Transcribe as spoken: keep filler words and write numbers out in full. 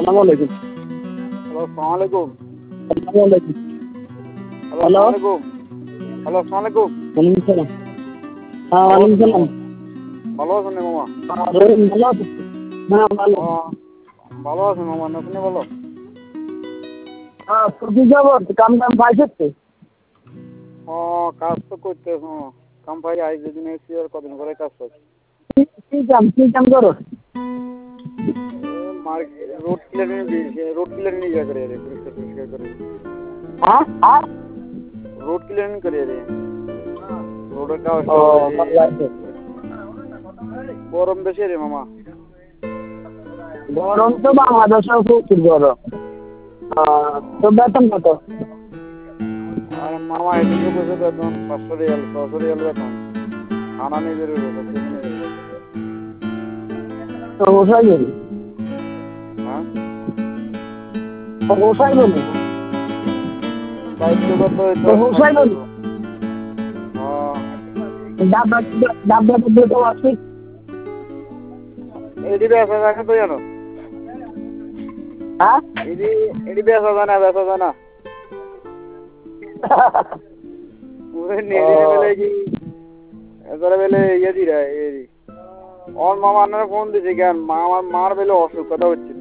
আসসালামু আলাইকুম। হ্যালো আসসালামু আলাইকুম। আসসালামু আলাইকুম। হ্যালো আসসালামু আলাইকুম। হ্যালো আসসালামু আলাইকুম। ওয়ালাইকুম সালাম। হ্যাঁ ওয়ালাইকুম সালাম। ভালো আছেন নি মামা? রহিম ভালো আছেন? হ্যাঁ ভালো। হ্যাঁ, ভালো আছেন মামা, আপনি ভালো? হ্যাঁ ছুটি যাব কাম টাম পাইছে? ও কাজ তো করতে হ্যাঁ কাম পাই আজ যেদিন এসেছি আর কদিন পরে কাজ করছি। কি কাম কি কাম করো? Market road clearing road clearing ইয়ে করে রে পরিষ্কার পরিষ্কার করে। হ্যাঁ হ্যাঁ রোড ক্লিয়ারিং করে রে রোডের কাজ ও ভালো আছে। গরম বেশি রে মামা। গরম তো বাংলাদেশেও প্রচুর গরম। তো বেতন কত? আর মামা এদিকে বসে বেতন পাঁচশো রিয়াল ছশো রিয়াল বেতন খানা নিয়ে বেরোবে সব কিছু নিয়ে বেরোবে। তো বসাই বলি হ্যাঁ তো বসাই বলি দায়িত্বগত তো বসাই বলি ডাব ডাব ডাব তো আছে এটি বেসা জানে তো জানো হ্যাঁ এটি এটি বেসা জানা বেসা জানা ওরে নেড়ে বেলে কি এবারে বেলে ইয়ে দি রে এরি ওর মামা আনার ফোন দিছে কেন মা আমার মার বেলে অসুখ কথা হচ্ছে